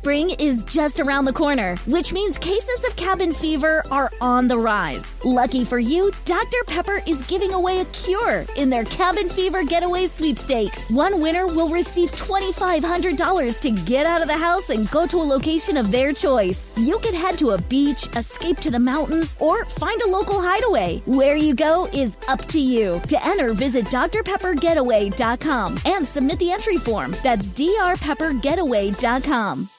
Spring is just around the corner, which means cases of cabin fever are on the rise. Lucky for you, Dr. Pepper is giving away a cure in their Cabin Fever Getaway Sweepstakes. One winner will receive $2,500 to get out of the house and go to a location of their choice. You could head to a beach, escape to the mountains, or find a local hideaway. Where you go is up to you. To enter, visit drpeppergetaway.com and submit the entry form. That's drpeppergetaway.com.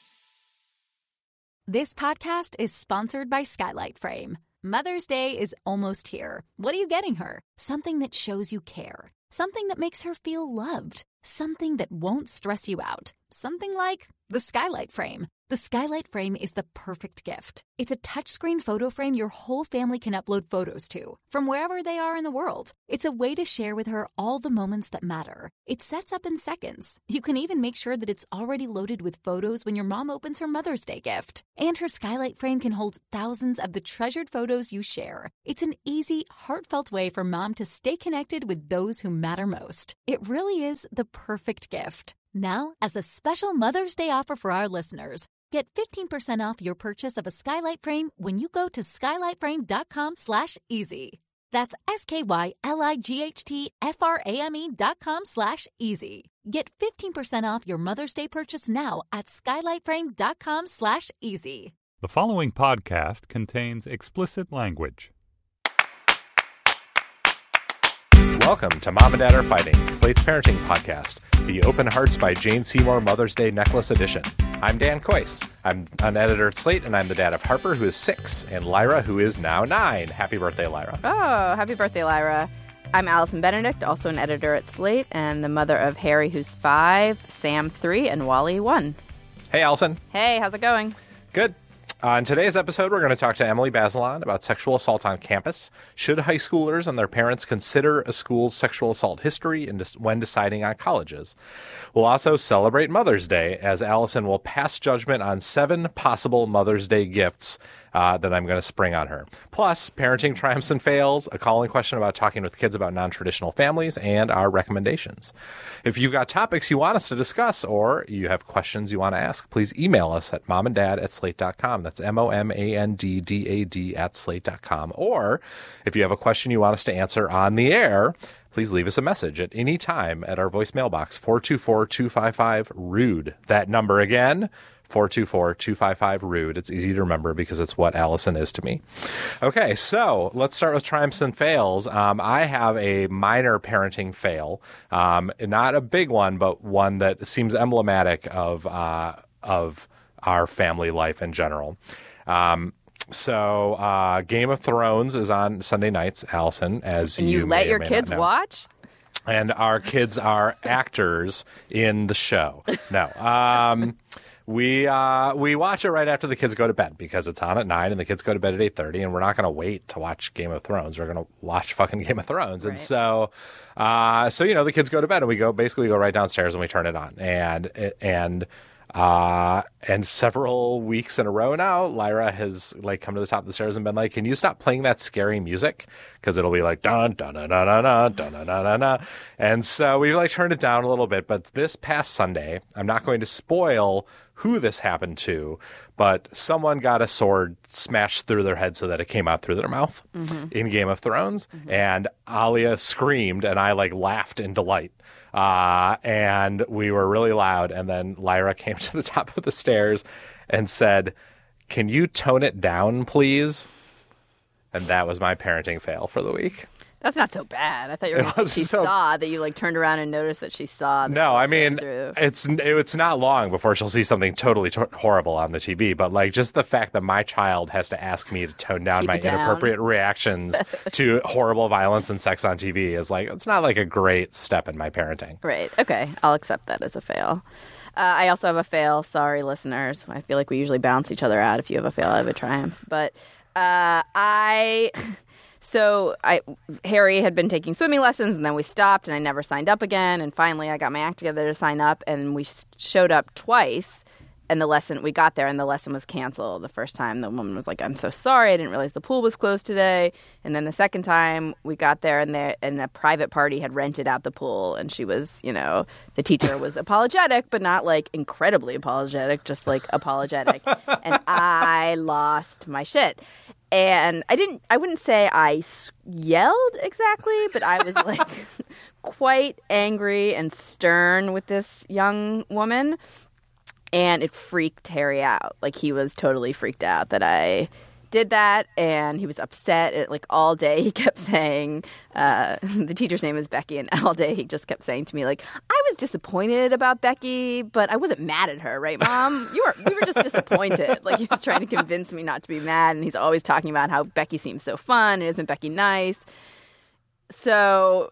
This podcast is sponsored by Skylight Frame. Mother's Day is almost here. What are you getting her? Something that shows you care. Something that makes her feel loved. Something that won't stress you out. Something like the Skylight Frame. The Skylight Frame is the perfect gift. It's a touchscreen photo frame your whole family can upload photos to, from wherever they are in the world. It's a way to share with her all the moments that matter. It sets up in seconds. You can even make sure that it's already loaded with photos when your mom opens her Mother's Day gift. And her Skylight Frame can hold thousands of the treasured photos you share. It's an easy, heartfelt way for mom to stay connected with those who matter most. It really is the perfect gift. Now, as a special Mother's Day offer for our listeners, get 15% off your purchase of a Skylight Frame when you go to skylightframe.com/easy. That's skylightframe.com/easy. Get 15% off your Mother's Day purchase now at skylightframe.com/easy. The following podcast contains explicit language. Welcome to Mom and Dad Are Fighting, Slate's parenting podcast, the Open Hearts by Jane Seymour Mother's Day Necklace Edition. I'm Dan Kois. I'm an editor at Slate, and I'm the dad of Harper, who is 6, and Lyra, who is now 9. Happy birthday, Lyra. Oh, happy birthday, Lyra. I'm Allison Benedict, also an editor at Slate, and the mother of Harry, who's 5, Sam 3, and Wally 1. Hey, Allison. Hey, how's it going? Good. On today's episode, we're going to talk to Emily Bazelon about sexual assault on campus. Should high schoolers and their parents consider a school's sexual assault history when deciding on colleges? We'll also celebrate Mother's Day, as Allison will pass judgment on 7 possible Mother's Day gifts that I'm going to spring on her. Plus, parenting triumphs and fails, a call-in question about talking with kids about non-traditional families, and our recommendations. If you've got topics you want us to discuss or you have questions you want to ask, please email us at momanddad@slate.com. That's momanddad@slate.com. Or if you have a question you want us to answer on the air, please leave us a message at any time at our voicemail box, 424-255-RUDE. That number again, 424-255-RUDE. It's easy to remember because it's what Allison is to me. Okay, so let's start with triumphs and fails. I have a minor parenting fail, not a big one, but one that seems emblematic of our family life in general. So Game of Thrones is on Sunday nights, Allison, as and you let your kids watch? And our kids are actors in the show. No. We watch it right after the kids go to bed because it's on at 9 and the kids go to bed at 8:30, and we're not going to wait to watch Game of Thrones. We're going to watch fucking Game of Thrones. Right. And so the kids go to bed and we go right downstairs and we turn it on. And several weeks in a row now, Lyra has come to the top of the stairs and been like, "Can you stop playing that scary music? Because it'll be like dun dun dun dun dun dun dun dun dun dun." And so we turned it down a little bit. But this past Sunday, I'm not going to spoil who this happened to, but someone got a sword smashed through their head so that it came out through their mouth in Game of Thrones. Mm-hmm. And Alia screamed and I laughed in delight. And we were really loud. And then Lyra came to the top of the stairs and said, "Can you tone it down, please?" And that was my parenting fail for the week. That's not so bad. I thought you were going to say she saw that you turned around and noticed that she saw. No, I mean, it's not long before she'll see something totally horrible on the TV. But just the fact that my child has to ask me to tone down my inappropriate reactions to horrible violence and sex on TV is it's not a great step in my parenting. Right. Okay. I'll accept that as a fail. I also have a fail. Sorry, listeners. I feel like we usually balance each other out. If you have a fail, I have a triumph. But Harry had been taking swimming lessons, and then we stopped, and I never signed up again. And finally, I got my act together to sign up, and we showed up twice. And we got there and the lesson was canceled. The first time the woman was like, I'm so sorry, I didn't realize the pool was closed today. And then the second time we got there and a private party had rented out the pool, and she was, the teacher was apologetic, but not like incredibly apologetic, just like apologetic. And I lost my shit. And I wouldn't say I yelled exactly, but I was like quite angry and stern with this young woman. And it freaked Harry out. Like, he was totally freaked out that I did that, and he was upset. Like, all day he kept saying, the teacher's name is Becky, and all day he just kept saying to me, like, I was disappointed about Becky, but I wasn't mad at her, right, Mom? We were just disappointed. Like, he was trying to convince me not to be mad, and he's always talking about how Becky seems so fun, and isn't Becky nice? So...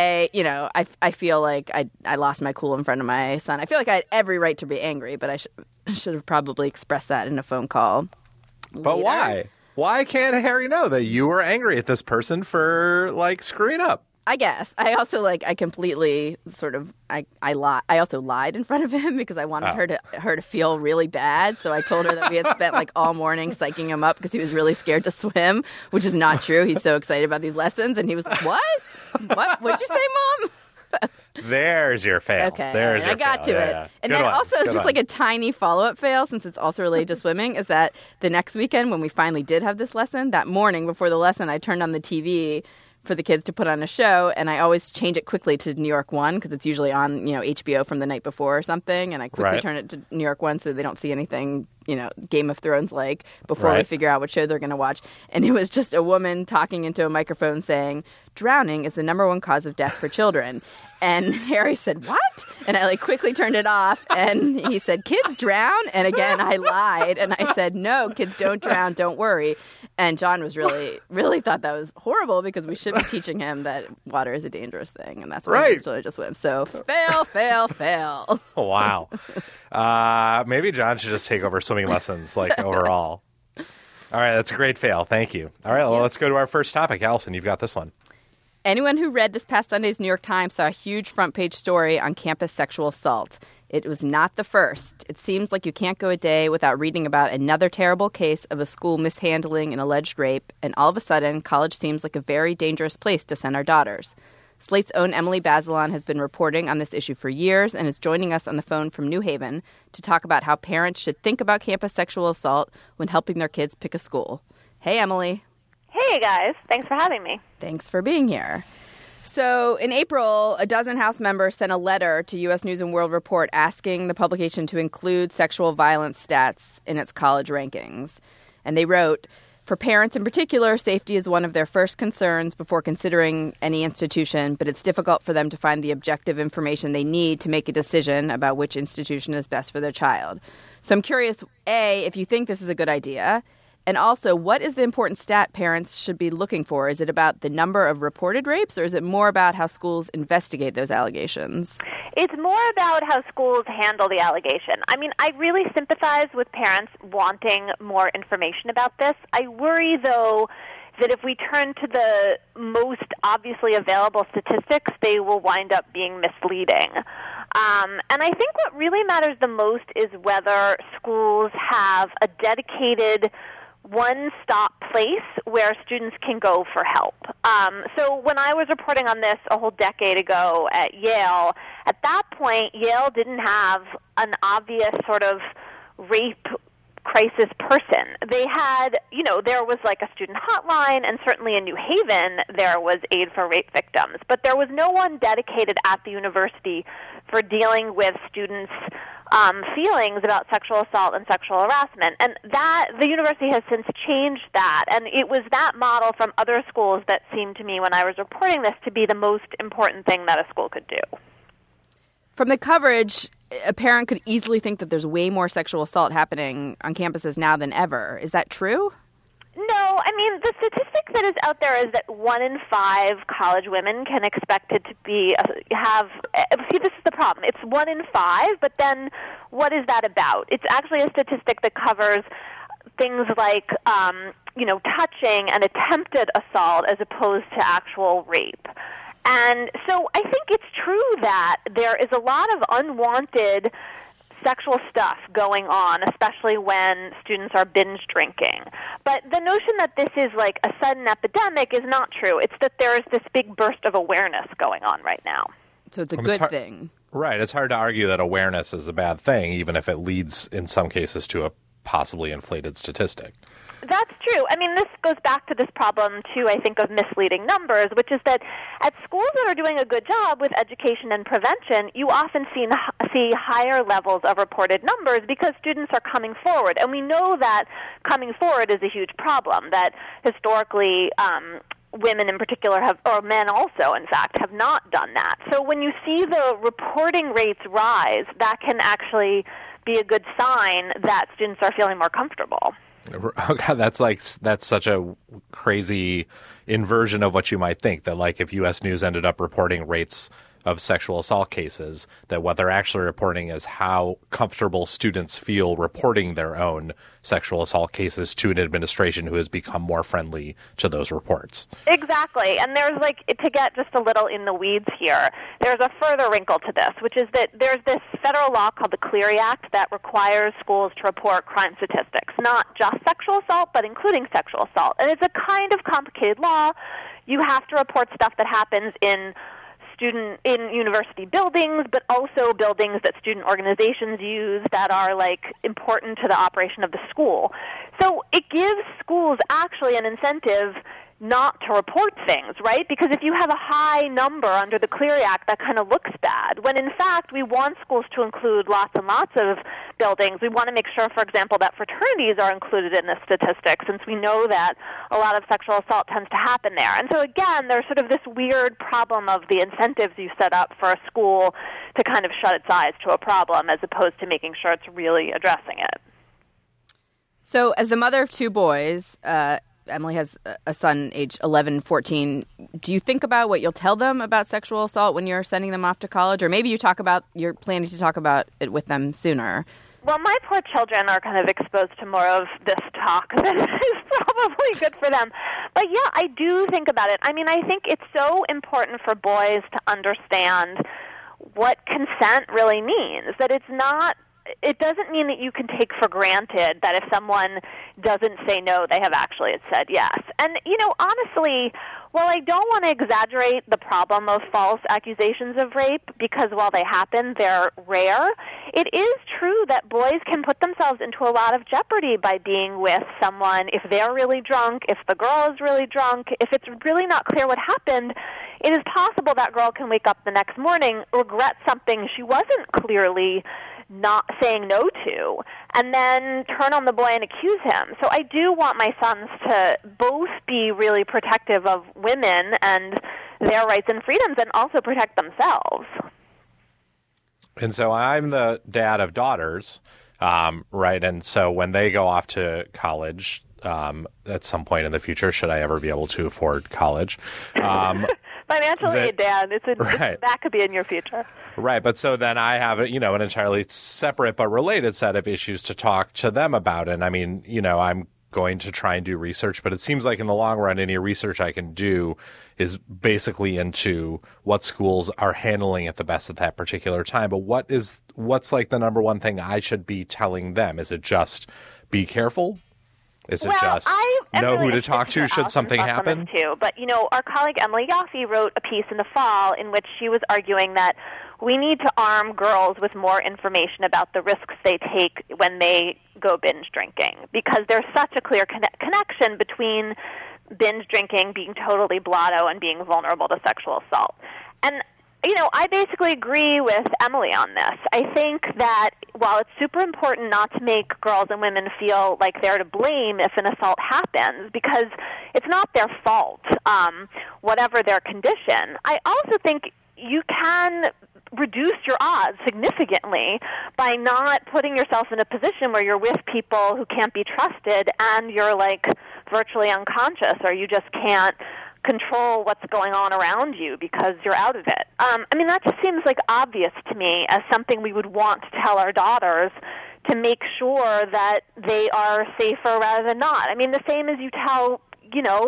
I feel like I lost my cool in front of my son. I feel like I had every right to be angry, but I should have probably expressed that in a phone call later. But why? Why can't Harry know that you were angry at this person for, like, screwing up? I guess. I also, I completely sort of, I also lied in front of him because I wanted her to feel really bad. So I told her that we had spent, all morning psyching him up because he was really scared to swim, which is not true. He's so excited about these lessons. And he was like, what? What'd you say, Mom? There's your fail. Okay. There's your I got fail. to it. Yeah. And Good then one. also, Good just one. like a tiny follow-up fail, since it's also related to swimming, is that the next weekend when we finally did have this lesson, that morning before the lesson, I turned on the TV for the kids to put on a show, and I always change it quickly to New York 1 because it's usually on, HBO from the night before or something, and I quickly turn it to New York 1 so they don't see anything, Game of Thrones before we figure out what show they're going to watch. And it was just a woman talking into a microphone saying, drowning is the #1 cause of death for children. And Harry said, what? And I quickly turned it off, and he said, kids drown? And again, I lied, and I said, no, kids don't drown, don't worry. And John was really, really thought that was horrible because we should be teaching him that water is a dangerous thing, and that's why he started to swim. So fail, fail, fail. Wow. Maybe John should just take over swimming lessons, overall. All right, that's a great fail. Thank you. All right, well, let's go to our first topic. Allison, you've got this one. Anyone who read this past Sunday's New York Times saw a huge front-page story on campus sexual assault. It was not the first. It seems like you can't go a day without reading about another terrible case of a school mishandling an alleged rape, and all of a sudden, college seems like a very dangerous place to send our daughters. Slate's own Emily Bazelon has been reporting on this issue for years and is joining us on the phone from New Haven to talk about how parents should think about campus sexual assault when helping their kids pick a school. Hey, Emily. Hey, guys. Thanks for having me. Thanks for being here. So in April, a dozen House members sent a letter to U.S. News & World Report asking the publication to include sexual violence stats in its college rankings. And they wrote, for parents in particular, safety is one of their first concerns before considering any institution, but it's difficult for them to find the objective information they need to make a decision about which institution is best for their child. So I'm curious, A, if you think this is a good idea, and also, what is the important stat parents should be looking for? Is it about the number of reported rapes, or is it more about how schools investigate those allegations? It's more about how schools handle the allegation. I mean, I really sympathize with parents wanting more information about this. I worry, though, that if we turn to the most obviously available statistics, they will wind up being misleading. And I think what really matters the most is whether schools have a dedicated one-stop place where students can go for help. So when I was reporting on this a whole decade ago at Yale, at that point, Yale didn't have an obvious sort of rape crisis person. They had, there was like a student hotline, and certainly in New Haven there was aid for rape victims. But there was no one dedicated at the university for dealing with students' feelings about sexual assault and sexual harassment. And that the university has since changed that. And it was that model from other schools that seemed to me when I was reporting this to be the most important thing that a school could do. From the coverage, a parent could easily think that there's way more sexual assault happening on campuses now than ever. Is that true? No, I mean, the statistic that is out there is that 1 in 5 college women can expect it to be, see, this is the problem. It's 1 in 5, but then what is that about? It's actually a statistic that covers things like, touching and attempted assault as opposed to actual rape. And so I think it's true that there is a lot of unwanted sexual stuff going on, especially when students are binge drinking. But the notion that this is like a sudden epidemic is not true. It's that there is this big burst of awareness going on right now. So it's a good thing. Right. It's hard to argue that awareness is a bad thing, even if it leads in some cases to a possibly inflated statistic. That's true. I mean, this goes back to this problem, too, I think, of misleading numbers, which is that at schools that are doing a good job with education and prevention, you often see higher levels of reported numbers because students are coming forward. And we know that coming forward is a huge problem, that historically women in particular have, or men also, in fact, have not done that. So when you see the reporting rates rise, that can actually be a good sign that students are feeling more comfortable. Oh God, that's such a crazy inversion of what you might think, that like if U.S. News ended up reporting rates of sexual assault cases, that what they're actually reporting is how comfortable students feel reporting their own sexual assault cases to an administration who has become more friendly to those reports. Exactly. And there's to get just a little in the weeds here, there's a further wrinkle to this, which is that there's this federal law called the Clery Act that requires schools to report crime statistics, not just sexual assault, but including sexual assault. And it's a kind of complicated law. You have to report stuff that happens in university buildings, but also buildings that student organizations use that are important to the operation of the school. So it gives schools actually an incentive not to report things, right? Because if you have a high number under the Clery Act, that kind of looks bad, when in fact we want schools to include lots and lots of buildings. We want to make sure, for example, that fraternities are included in this statistic, since we know that a lot of sexual assault tends to happen there. And so again, there's sort of this weird problem of the incentives you set up for a school to kind of shut its eyes to a problem as opposed to making sure it's really addressing it. So as the mother of two boys, Emily has a son age 11, 14. Do you think about what you'll tell them about sexual assault when you're sending them off to college? Or maybe you're planning to talk about it with them sooner? Well, my poor children are kind of exposed to more of this talk that is probably good for them. But yeah, I do think about it. I mean, I think it's so important for boys to understand what consent really means, that it doesn't mean that you can take for granted that if someone doesn't say no, they have actually said yes. And, honestly, while I don't want to exaggerate the problem of false accusations of rape, because while they happen, they're rare, it is true that boys can put themselves into a lot of jeopardy by being with someone if they're really drunk, if the girl is really drunk, if it's really not clear what happened. It is possible that girl can wake up the next morning, regret something she wasn't clearly not saying no to, and then turn on the boy and accuse him. So I do want my sons to both be really protective of women and their rights and freedoms, and also protect themselves. And so I'm the dad of daughters, right? And so when they go off to college at some point in the future, should I ever be able to afford college, financially, Dad, right. That could be in your future. Right, but so then I have, an entirely separate but related set of issues to talk to them about. And I mean, I'm going to try and do research, but it seems like in the long run, any research I can do is basically into what schools are handling it the best at that particular time. But what's like the number one thing I should be telling them? Is it just be careful? Is it just know who to talk to should something happen? Too. But, our colleague Emily Yoffe wrote a piece in the fall in which she was arguing that we need to arm girls with more information about the risks they take when they go binge drinking, because there's such a clear connection between binge drinking, being totally blotto, and being vulnerable to sexual assault. And I basically agree with Emily on this. I think that while it's super important not to make girls and women feel like they're to blame if an assault happens, because it's not their fault, whatever their condition, I also think you can reduce your odds significantly by not putting yourself in a position where you're with people who can't be trusted and you're virtually unconscious, or you just can't control what's going on around you because you're out of it. That just seems obvious to me as something we would want to tell our daughters to make sure that they are safer rather than not. The same as you tell,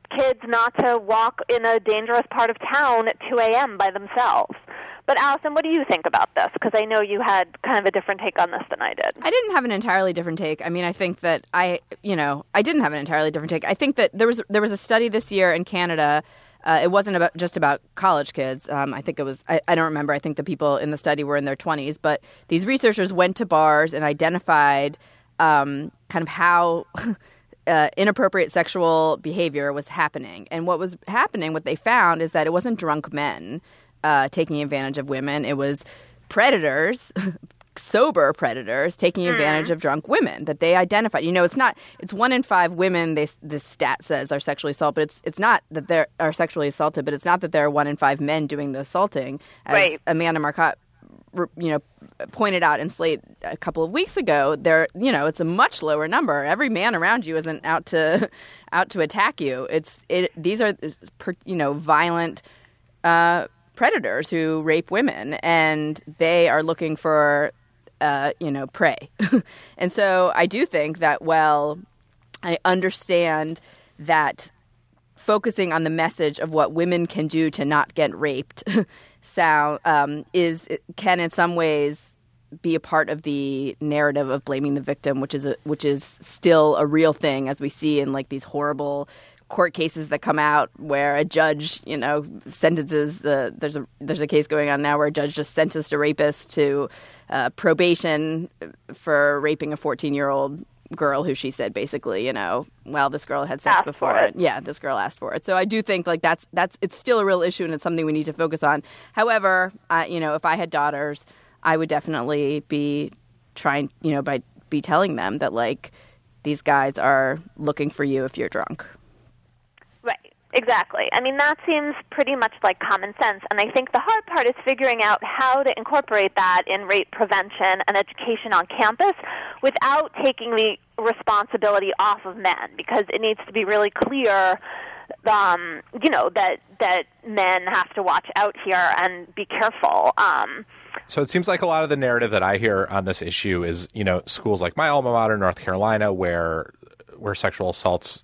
kids not to walk in a dangerous part of town at 2 a.m. by themselves. But Allison, what do you think about this? Because I know you had kind of a different take on this than I did. I didn't have an entirely different take. I mean, I think that I didn't have an entirely different take. I think that there was a study this year in Canada. It wasn't just about college kids. I think it was, I don't remember. I think the people in the study were in their 20s. But these researchers went to bars and identified kind of how inappropriate sexual behavior was happening. And what was happening, what they found is that it wasn't drunk men taking advantage of women. It was predators, sober predators taking advantage of drunk women that they identified. It's 1 in 5 women, this stat says, are sexually assaulted, but it's not that they are sexually assaulted, but it's not that there are 1 in 5 men doing the assaulting. As Amanda Marcotte, pointed out in Slate a couple of weeks ago, it's a much lower number. Every man around you isn't out to attack you. These are violent predators who rape women, and they are looking for prey. And so I do think that, I understand that focusing on the message of what women can do to not get raped can in some ways be a part of the narrative of blaming the victim, which is still a real thing, as we see in like these horrible court cases that come out where a judge, sentences there's a case going on now where a judge just sentenced a rapist to probation for raping a 14-year-old girl who she said basically, this girl had sex before. Yeah, this girl asked for it. So I do think like that's it's still a real issue, and it's something we need to focus on. However, if I had daughters, I would definitely be trying, be telling them that like these guys are looking for you if you're drunk. Right. Exactly. I mean, that seems pretty much like common sense, and I think the hard part is figuring out how to incorporate that in rape prevention and education on campus without taking the responsibility off of men, because it needs to be really clear, that men have to watch out here and be careful. So it seems like a lot of the narrative that I hear on this issue is, schools like my alma mater, North Carolina, where sexual assault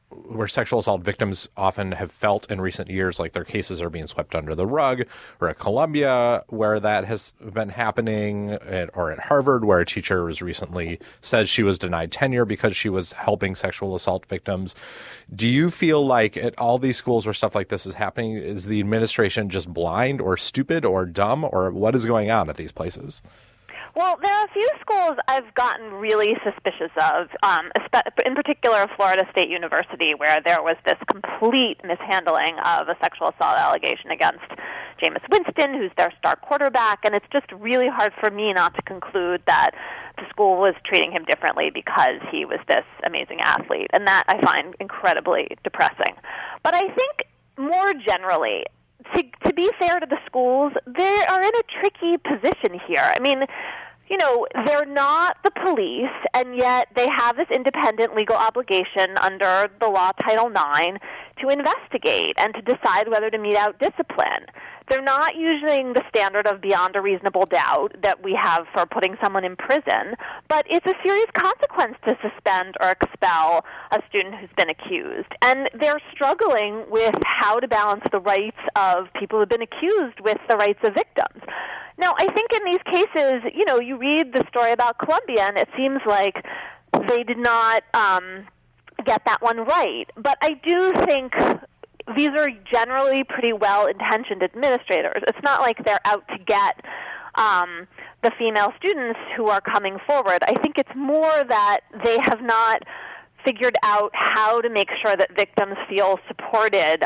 victims often have felt in recent years like their cases are being swept under the rug, or at Columbia where that has been happening, or at Harvard where a teacher was recently said she was denied tenure because she was helping sexual assault victims. Do you feel like at all these schools where stuff like this is happening, is the administration just blind or stupid or dumb, or what is going on at these places? Well, there are a few schools I've gotten really suspicious of, in particular Florida State University, where there was this complete mishandling of a sexual assault allegation against Jameis Winston, who's their star quarterback, and it's just really hard for me not to conclude that the school was treating him differently because he was this amazing athlete, and that I find incredibly depressing. But I think more generally, to be fair to the schools, they are in a tricky position here. I mean, they're not the police, and yet they have this independent legal obligation under the law Title IX to investigate and to decide whether to mete out discipline. They're not using the standard of beyond a reasonable doubt that we have for putting someone in prison, but it's a serious consequence to suspend or expel a student who's been accused. And they're struggling with how to balance the rights of people who've been accused with the rights of victims. Now, I think in these cases, you read the story about Columbia, and it seems like they did not get that one right. But I do think these are generally pretty well-intentioned administrators. It's not like they're out to get the female students who are coming forward. I think it's more that they have not figured out how to make sure that victims feel supported,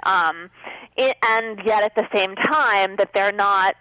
and yet at the same time that they're not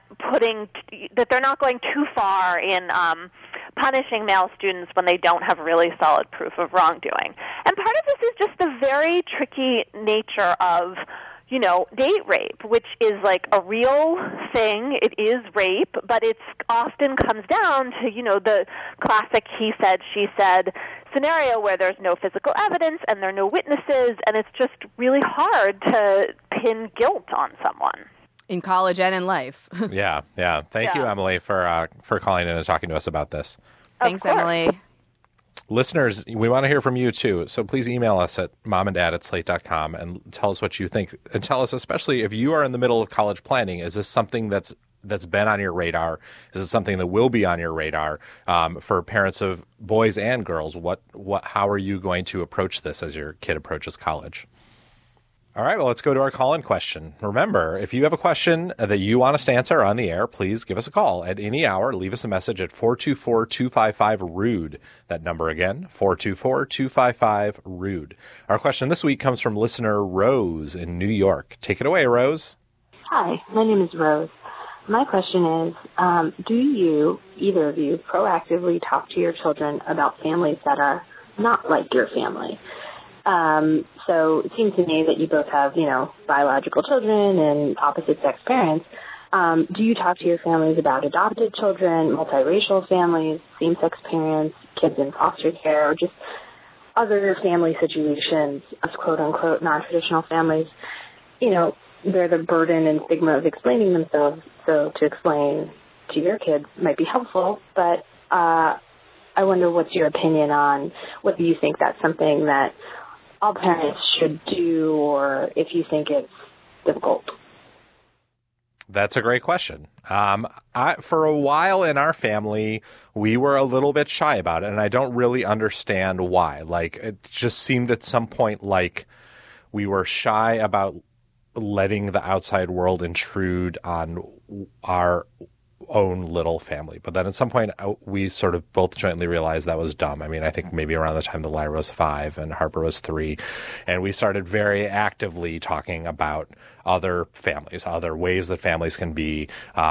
going too far in punishing male students when they don't have really solid proof of wrongdoing. And part of this is just the very tricky nature of, date rape, which is like a real thing. It is rape, but it often comes down to, the classic he said, she said scenario where there's no physical evidence and there are no witnesses, and it's just really hard to pin guilt on someone. In college and in life. Yeah. Thank you, Emily, for calling in and talking to us about this. Thanks, Emily. Listeners, we want to hear from you too. So please email us at momanddad@slate.com and tell us what you think. And tell us, especially if you are in the middle of college planning, is this something that's been on your radar? Is it something that will be on your radar for parents of boys and girls? How are you going to approach this as your kid approaches college? All right, well, let's go to our call-in question. Remember, if you have a question that you want us to answer on the air, please give us a call at any hour. Leave us a message at 424-255-RUDE. That number again, 424-255-RUDE. Our question this week comes from listener Rose in New York. Take it away, Rose. Hi, my name is Rose. My question is, do you, either of you, proactively talk to your children about families that are not like your family? So it seems to me that you both have, biological children and opposite-sex parents. Do you talk to your families about adopted children, multiracial families, same-sex parents, kids in foster care, or just other family situations as quote-unquote non-traditional families? Bear the burden and stigma of explaining themselves, so to explain to your kids might be helpful, but I wonder what's your opinion on whether you think that's something that all parents should do or if you think it's difficult. That's a great question. For a while in our family, we were a little bit shy about it, and I don't really understand why. Like, it just seemed at some point like we were shy about letting the outside world intrude on our own little family. But then at some point, we sort of both jointly realized that was dumb. I mean, I think maybe around the time that Lyra was 5 and Harper was 3, and we started very actively talking about other families, other ways that families can be,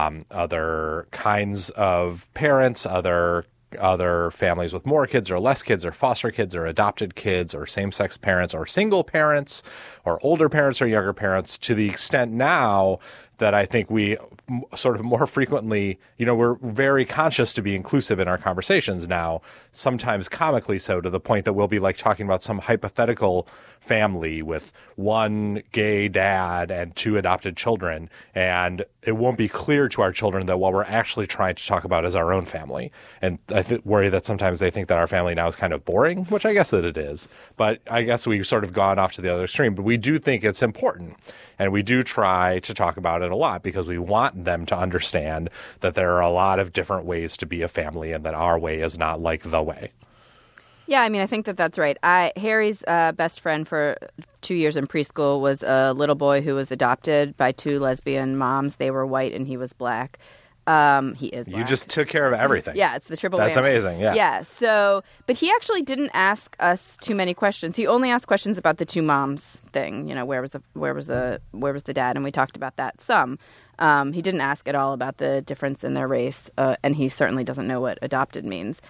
other kinds of parents, other families with more kids or less kids or foster kids or adopted kids or same-sex parents or single parents or older parents or younger parents, to the extent now that I think we sort of more frequently, we're very conscious to be inclusive in our conversations now, sometimes comically so, to the point that we'll be like talking about some hypothetical family with one gay dad and 2 adopted children, and it won't be clear to our children that what we're actually trying to talk about is our own family. And I worry that sometimes they think that our family now is kind of boring, which I guess that it is. But I guess we've sort of gone off to the other extreme. But we do think it's important, and we do try to talk about it a lot because we want them to understand that there are a lot of different ways to be a family and that our way is not like the way. Yeah, I mean, I think that's right. Harry's best friend for 2 years in preschool was a little boy who was adopted by 2 lesbian moms. They were white and he was black. He is black. You just took care of everything. Yeah, it's the triple That's whammy. amazing, yeah. Yeah, but he actually didn't ask us too many questions. He only asked questions about the 2 moms thing. Where was the dad? And we talked about that some. He didn't ask at all about the difference in their race, and he certainly doesn't know what adopted means.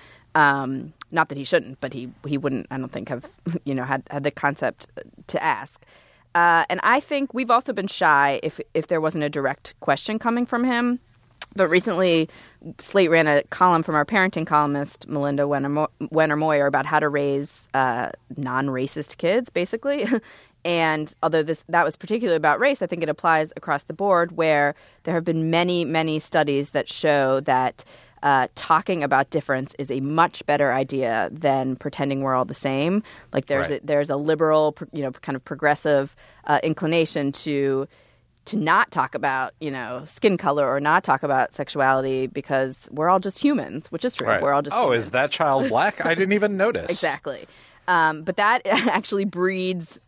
Not that he shouldn't, but he wouldn't, I don't think, have had the concept to ask. And I think we've also been shy if there wasn't a direct question coming from him. But recently, Slate ran a column from our parenting columnist, Melinda Wenner-Moyer, about how to raise non-racist kids, basically. And although that was particularly about race, I think it applies across the board, where there have been many, many studies that show that talking about difference is a much better idea than pretending we're all the same. Like there's a liberal, kind of progressive inclination to not talk about, skin color or not talk about sexuality because we're all just humans, which is true. Right. We're all just humans. Is that child black? I didn't even notice. Exactly. But that actually breeds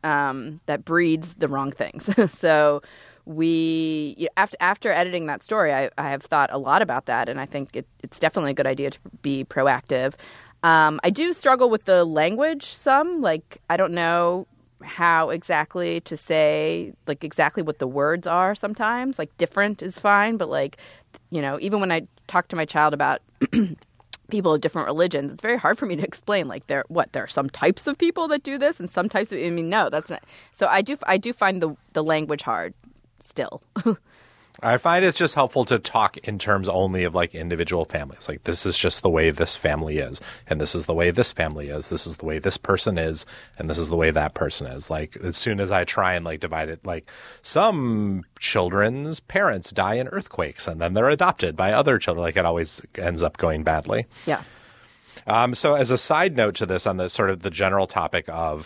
the wrong things. So after editing that story, I have thought a lot about that, and I think it's definitely a good idea to be proactive. I do struggle with the language some. Like, I don't know how exactly to say, like, exactly what the words are sometimes. Like, different is fine, but, like, even when I talk to my child about people of different religions, it's very hard for me to explain, like, there are some types of people that do this and some types of, no, that's not. So I do find the language hard still. I find it's just helpful to talk in terms only of like individual families. Like, this is just the way this family is, and this is the way this family is. This is the way this person is, and this is the way that person is. Like, as soon as I try and like divide it, like, some children's parents die in earthquakes and then they're adopted by other children. Like, it always ends up going badly. Yeah. So as a side note to this, on the sort of the general topic of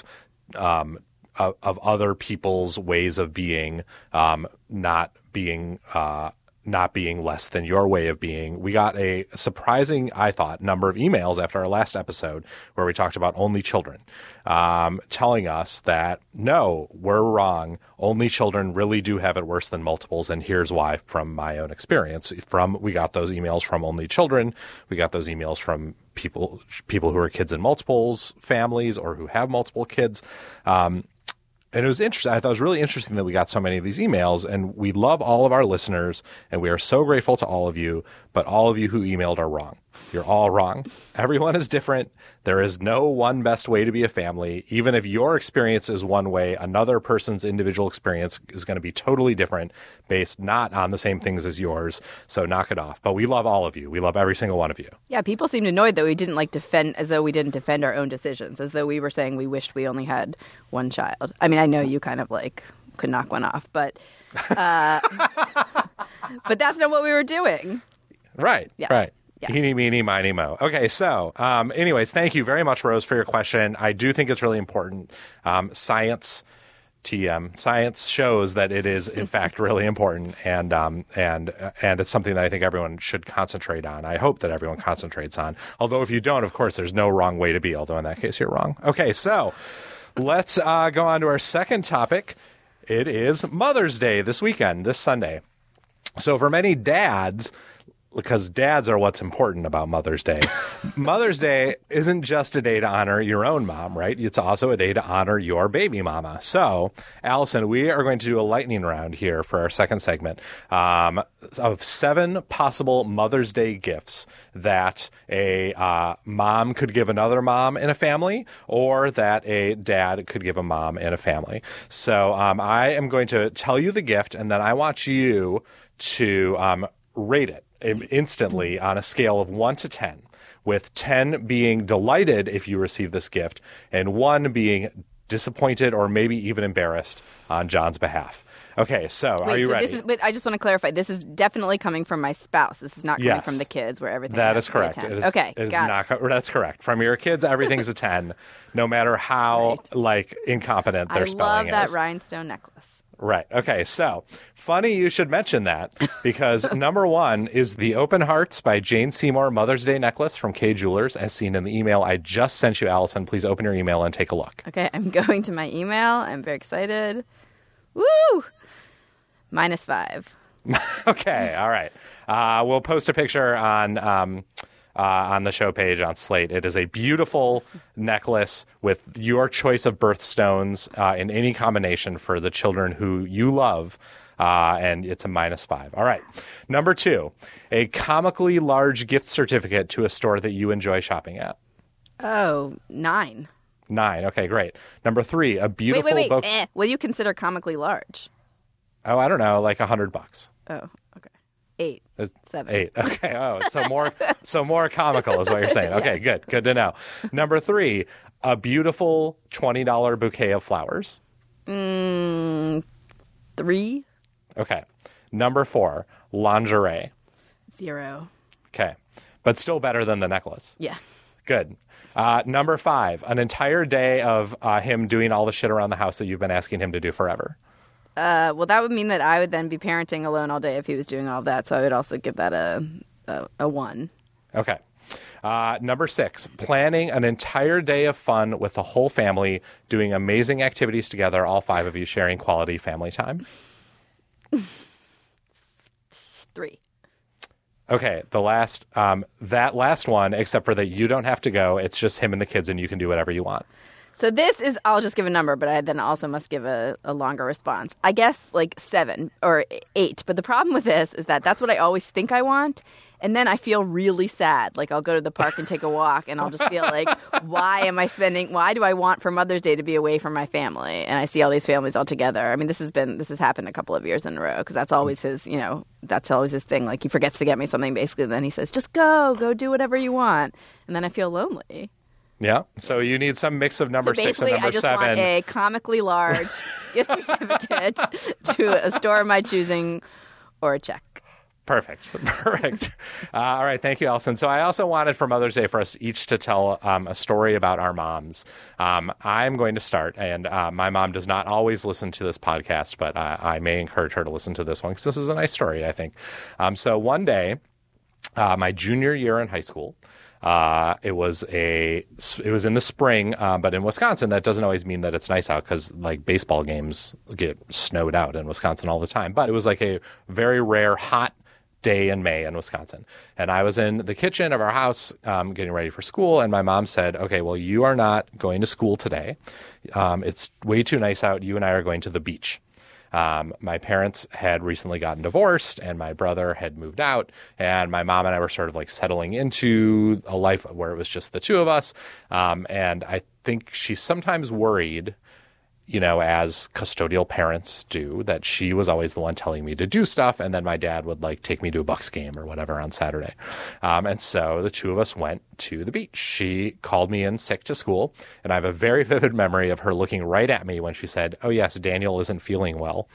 other people's ways of being, not being less than your way of being, we got a surprising, I thought, number of emails after our last episode where we talked about only children, telling us that, no, we're wrong. Only children really do have it worse than multiples, and here's why from my own experience. We got those emails from only children. We got those emails from people who are kids in multiples families or who have multiple kids. And it was interesting. I thought it was really interesting that we got so many of these emails, and we love all of our listeners, and we are so grateful to all of you, but all of you who emailed are wrong. You're all wrong. Everyone is different. There is no one best way to be a family. Even if your experience is one way, another person's individual experience is going to be totally different based not on the same things as yours. So knock it off. But we love all of you. We love every single one of you. Yeah, people seemed annoyed that we didn't defend, as though we didn't defend our own decisions, as though we were saying we wished we only had one child. I mean, I know you kind of could knock one off, but but that's not what we were doing. Right. Yeah. Right. Yeah. Eeny, meeny, miny, mo. Okay, so anyways, thank you very much, Rose, for your question. I do think it's really important. Science shows that it is, in fact, really important, and it's something that I think everyone should concentrate on. I hope that everyone concentrates on. Although if you don't, of course, there's no wrong way to be, although in that case you're wrong. Okay, so let's go on to our second topic. It is Mother's Day this weekend, this Sunday. So for many dads, because dads are what's important about Mother's Day. Mother's Day isn't just a day to honor your own mom, right? It's also a day to honor your baby mama. So, Allison, we are going to do a lightning round here for our second segment of 7 possible Mother's Day gifts that a mom could give another mom in a family, or that a dad could give a mom in a family. So I am going to tell you the gift, and then I want you to rate it instantly on a scale of 1 to 10, with 10 being delighted if you receive this gift and 1 being disappointed or maybe even embarrassed on John's behalf. Okay, so are you ready? But I just want to clarify. This is definitely coming from my spouse. This is not coming from the kids, where everything that has is correct. To be a 10. It is, okay, it is got not, it. That's correct. From your kids, everything's a 10, no matter how incompetent their spelling is. I love that rhinestone necklace. Right. Okay. So funny you should mention that, because number 1 is the Open Hearts by Jane Seymour Mother's Day necklace from Kay Jewelers, as seen in the email I just sent you, Allison. Please open your email and take a look. Okay. I'm going to my email. I'm very excited. Woo! -5. Okay. All right. We'll post a picture on the show page on Slate. It is a beautiful necklace with your choice of birthstones in any combination for the children who you love, and it's a -5. All right. Number 2, a comically large gift certificate to a store that you enjoy shopping at. Oh, 9. 9. Okay, great. Number 3, a beautiful Wait. What do you consider comically large? Oh, I don't know, like $100. Oh, okay. 8. 7. 8. Okay. Oh, so more comical is what you're saying. Okay, Yes. Good to know. Number 3, a beautiful $20 bouquet of flowers. 3. Okay. Number 4, lingerie. 0. Okay. But still better than the necklace. Yeah. Good. Number 5, an entire day of him doing all the shit around the house that you've been asking him to do forever. Well, that would mean that I would then be parenting alone all day if he was doing all of that. So I would also give that a 1. Okay. Number 6, planning an entire day of fun with the whole family, doing amazing activities together, all 5 of you sharing quality family time. 3. Okay, that last one, except for that you don't have to go, it's just him and the kids and you can do whatever you want. So this is, I'll just give a number, but I then also must give a longer response. I guess 7 or 8. But the problem with this is that that's what I always think I want. And then I feel really sad. I'll go to the park and take a walk and I'll just feel like, why do I want for Mother's Day to be away from my family? And I see all these families all together. I mean, this has happened a couple of years in a row, because that's always his, that's always his thing. He forgets to get me something basically. Then he says, just go do whatever you want. And then I feel lonely. Yeah. So you need some mix of number 6 and number 7. I just want a comically large gift certificate to a store of my choosing, or a check. Perfect. All right. Thank you, Allison. So I also wanted for Mother's Day for us each to tell a story about our moms. I'm going to start, and my mom does not always listen to this podcast, but I may encourage her to listen to this one because this is a nice story, I think. So one day, my junior year in high school, it was in the spring, but in Wisconsin, that doesn't always mean that it's nice out because like baseball games get snowed out in Wisconsin all the time. But it was like a very rare hot day in May in Wisconsin. And I was in the kitchen of our house getting ready for school. And my mom said, okay, well, you are not going to school today. It's way too nice out. You and I are going to the beach. My parents had recently gotten divorced and my brother had moved out, and my mom and I were sort of like settling into a life where it was just the two of us. And I think she sometimes worried, you know, as custodial parents do, that she was always the one telling me to do stuff. And then my dad would like take me to a Bucks game or whatever on Saturday. And so the two of us went to the beach. She called me in sick to school. And I have a very vivid memory of her looking right at me when she said, oh, yes, Daniel isn't feeling well.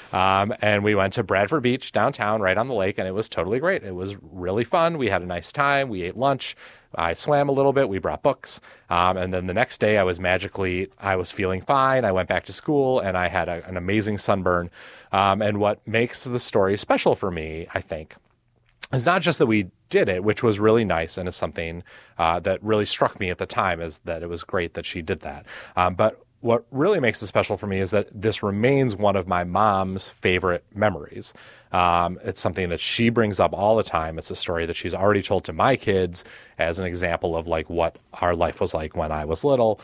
And we went to Bradford Beach downtown right on the lake. And it was totally great. It was really fun. We had a nice time. We ate lunch. I swam a little bit. We brought books. And then the next day I was feeling fine. I went back to school and I had an amazing sunburn. And what makes the story special for me, I think, is not just that we did it, which was really nice and is something that really struck me at the time, is that it was great that she did that. But what really makes it special for me is that this remains one of my mom's favorite memories. It's something that she brings up all the time. It's a story that she's already told to my kids as an example of like what our life was like when I was little.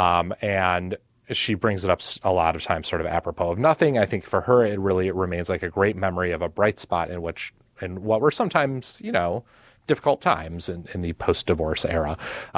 And she brings it up a lot of times sort of apropos of nothing. I think for her, it remains like a great memory of a bright spot in what were sometimes, you know, difficult times in the post-divorce era.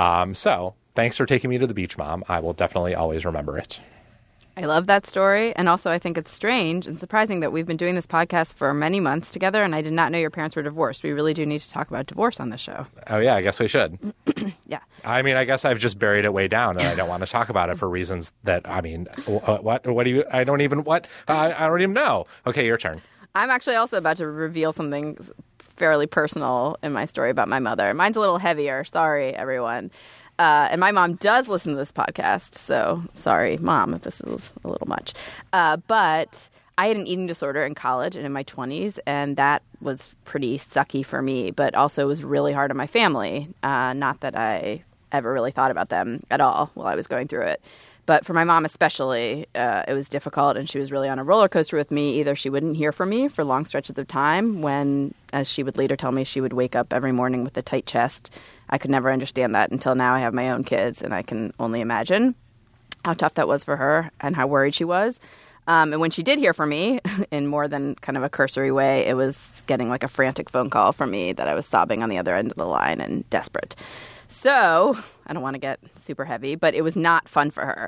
So thanks for taking me to the beach, Mom. I will definitely always remember it. I love that story. And also, I think it's strange and surprising that we've been doing this podcast for many months together, and I did not know your parents were divorced. We really do need to talk about divorce on this show. Oh, yeah, I guess we should. Yeah. I mean, I guess I've just buried it way down, and I don't want to talk about it for reasons that, I mean, what do you, I don't even know. Okay, your turn. I'm actually also about to reveal something fairly personal in my story about my mother. Mine's a little heavier. Sorry, everyone. And my mom does listen to this podcast, so sorry, Mom, if this is a little much. But I had an eating disorder in college and in my 20s, and that was pretty sucky for me, but also was really hard on my family. Not that I ever really thought about them at all while I was going through it. But for my mom especially, it was difficult, and she was really on a roller coaster with me. Either she wouldn't hear from me for long stretches of time when, as she would later tell me, she would wake up every morning with a tight chest. I could never understand that until now I have my own kids, and I can only imagine how tough that was for her and how worried she was. And when she did hear from me, in more than kind of a cursory way, it was getting like a frantic phone call from me that I was sobbing on the other end of the line and desperate. So I don't want to get super heavy, but it was not fun for her.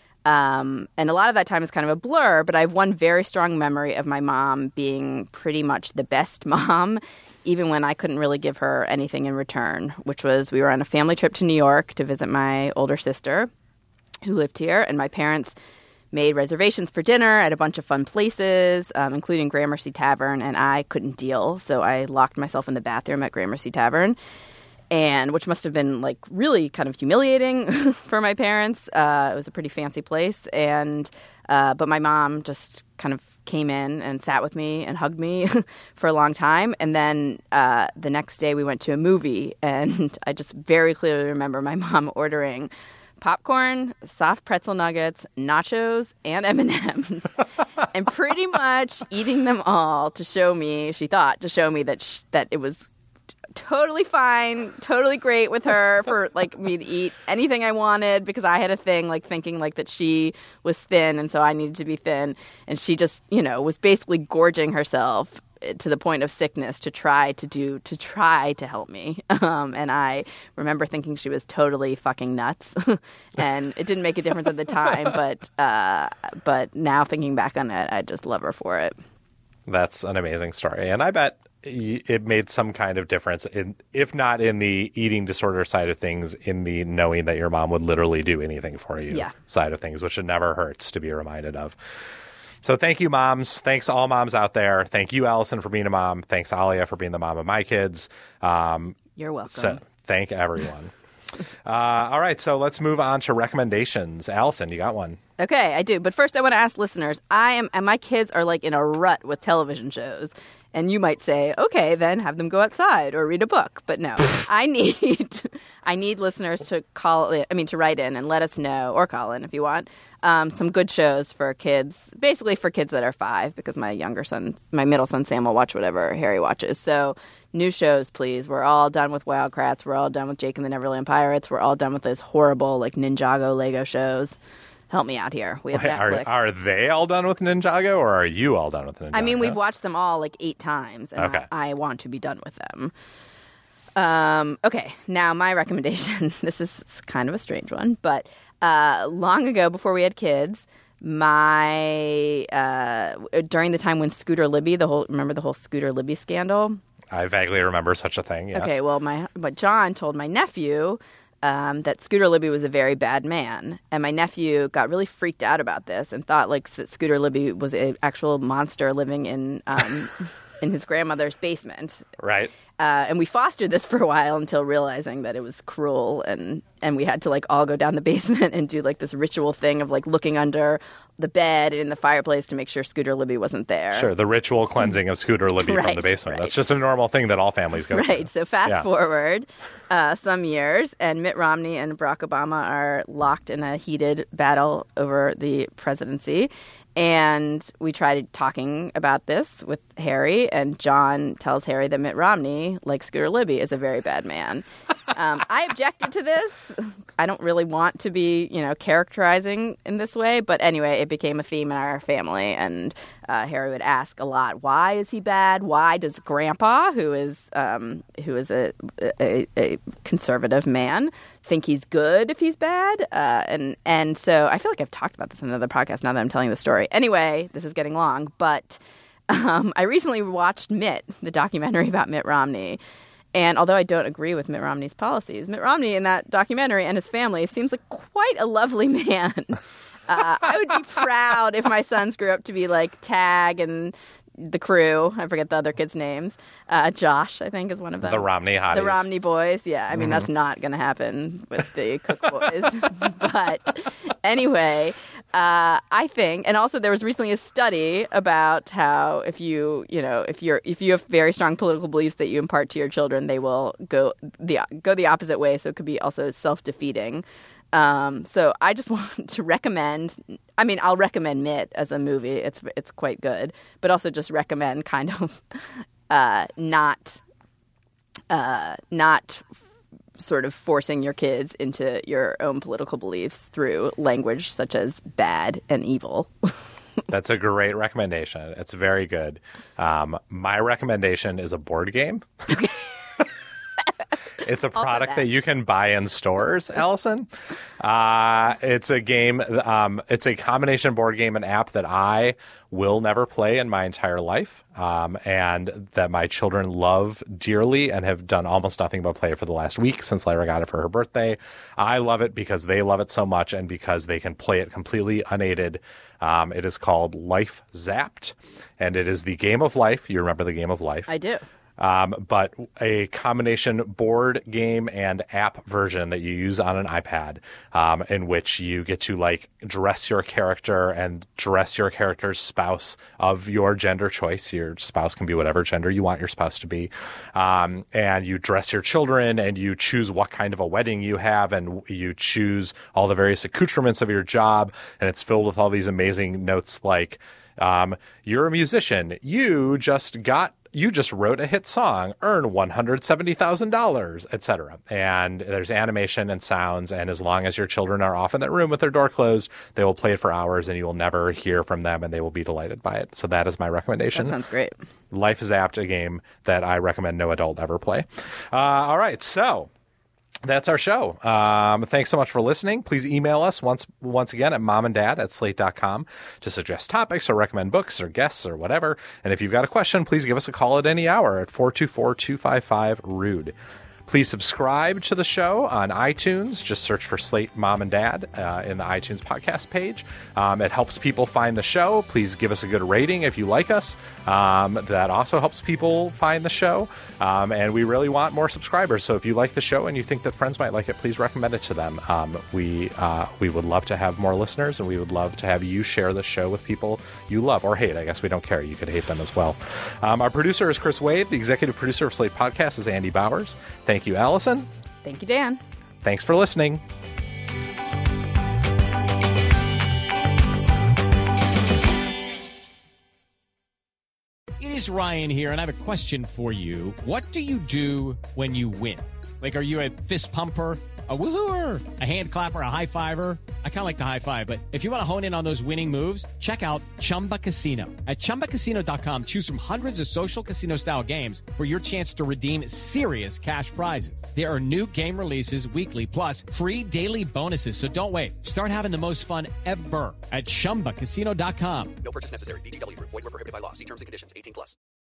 And a lot of that time is kind of a blur, but I have one very strong memory of my mom being pretty much the best mom, even when I couldn't really give her anything in return, which was we were on a family trip to New York to visit my older sister who lived here, and my parents made reservations for dinner at a bunch of fun places, including Gramercy Tavern, and I couldn't deal, so I locked myself in the bathroom at Gramercy Tavern. And which must have been like really kind of humiliating for my parents. It was a pretty fancy place, and but my mom just kind of came in and sat with me and hugged me for a long time. And then the next day we went to a movie, and I just very clearly remember my mom ordering popcorn, soft pretzel nuggets, nachos, and M&Ms, and pretty much eating them all to show me. She thought to show me that it was totally fine, totally great with her for like me to eat anything I wanted, because I had a thing like thinking like that she was thin and so I needed to be thin, and she just, you know, was basically gorging herself to the point of sickness to try to help me. And I remember thinking she was totally fucking nuts, and it didn't make a difference at the time, but now thinking back on it, I just love her for it. That's an amazing story, and I bet it made some kind of difference, if not in the eating disorder side of things, in the knowing that your mom would literally do anything for you side of things, which it never hurts to be reminded of. So thank you, moms. Thanks to all moms out there. Thank you, Allison, for being a mom. Thanks, Alia, for being the mom of my kids. You're welcome. So thank everyone. All right, so let's move on to recommendations. Allison, you got one? Okay, I do. But first I want to ask listeners, and my kids are like in a rut with television shows. And you might say, okay, then have them go outside or read a book. But no, I need listeners to to write in and let us know, or call in if you want, some good shows for kids, basically for kids that are 5, because my middle son Sam will watch whatever Harry watches. So new shows, please. We're all done with Wildcrats. We're all done with Jake and the Neverland Pirates. We're all done with those horrible like Ninjago Lego shows. Help me out here. We have Netflix. Are they all done with Ninjago, or are you all done with Ninjago? I mean, we've watched them all like 8 times, and okay. I want to be done with them. Okay, now my recommendation. This is kind of a strange one, but long ago, before we had kids, during the time when Scooter Libby, remember the whole Scooter Libby scandal? I vaguely remember such a thing, yes. Okay, well, but John told my nephew that Scooter Libby was a very bad man. And my nephew got really freaked out about this and thought like Scooter Libby was an actual monster living in his grandmother's basement. Right. And we fostered this for a while until realizing that it was cruel, and we had to like all go down the basement and do like this ritual thing of like looking under the bed and in the fireplace to make sure Scooter Libby wasn't there. Sure, the ritual cleansing of Scooter Libby from the basement. Right. That's just a normal thing that all families go through. Right, so fast forward some years, and Mitt Romney and Barack Obama are locked in a heated battle over the presidency. And we tried talking about this with Harry, and John tells Harry that Mitt Romney, like Scooter Libby, is a very bad man. I objected to this. I don't really want to be, characterizing in this way. But anyway, it became a theme in our family. And Harry would ask a lot, why is he bad? Why does Grandpa, who is a conservative man, think he's good if he's bad? And so I feel like I've talked about this in another podcast now that I'm telling the story. Anyway, this is getting long. But I recently watched Mitt, the documentary about Mitt Romney. And although I don't agree with Mitt Romney's policies, Mitt Romney in that documentary and his family seems like quite a lovely man. I would be proud if my sons grew up to be like Tag and the crew. I forget the other kids' names. Josh, I think, is one of them. The Romney hotties. The Romney boys. Yeah, I mean, that's not going to happen with the Cook boys. But anyway, I think, and also there was recently a study about how if you have very strong political beliefs that you impart to your children, they will go the opposite way. So it could be also self-defeating. So I just want to recommend. I mean, I'll recommend Mitt as a movie. It's quite good, but also just recommend kind of not sort of forcing your kids into your own political beliefs through language such as bad and evil. That's a great recommendation. It's very good. My recommendation is a board game. Okay. It's a product that you can buy in stores, Allison. It's a game. It's a combination board game and app that I will never play in my entire life, and that my children love dearly and have done almost nothing but play it for the last week since Lyra got it for her birthday. I love it because they love it so much and because they can play it completely unaided. It is called Life Zapped, and it is the game of life. You remember the game of life? I do. But a combination board game and app version that you use on an iPad, in which you get to like dress your character and dress your character's spouse of your gender choice. Your spouse can be whatever gender you want your spouse to be. And you dress your children and you choose what kind of a wedding you have and you choose all the various accoutrements of your job. And it's filled with all these amazing notes like, you're a musician. You just wrote a hit song, earn $170,000, etc. And there's animation and sounds, and as long as your children are off in that room with their door closed, they will play it for hours, and you will never hear from them, and they will be delighted by it. So that is my recommendation. That sounds great. Life Zapped, a game that I recommend no adult ever play. All right, so that's our show. Thanks so much for listening. Please email us once again at momanddad@slate.com to suggest topics or recommend books or guests or whatever. And if you've got a question, please give us a call at any hour at 424-255-RUDE. Please subscribe to the show on iTunes. Just search for Slate Mom and Dad in the iTunes podcast page. It helps people find the show. Please give us a good rating if you like us. That also helps people find the show. And we really want more subscribers. So if you like the show and you think that friends might like it, please recommend it to them. We would love to have more listeners, and we would love to have you share the show with people you love or hate. I guess we don't care. You could hate them as well. Our producer is Chris Wade. The executive producer of Slate Podcast is Andy Bowers. Thank you, Allison. Thank you, Dan. Thanks for listening. It is Ryan here, and I have a question for you. What do you do when you win? Like, are you a fist pumper, a woohooer, a hand clapper, a high fiver? I kind of like the high five, but if you want to hone in on those winning moves, check out Chumba Casino. At ChumbaCasino.com, choose from hundreds of social casino style games for your chance to redeem serious cash prizes. There are new game releases weekly, plus free daily bonuses. So don't wait. Start having the most fun ever at ChumbaCasino.com. No purchase necessary. VGW Group. Void where prohibited by law. See terms and conditions. 18+.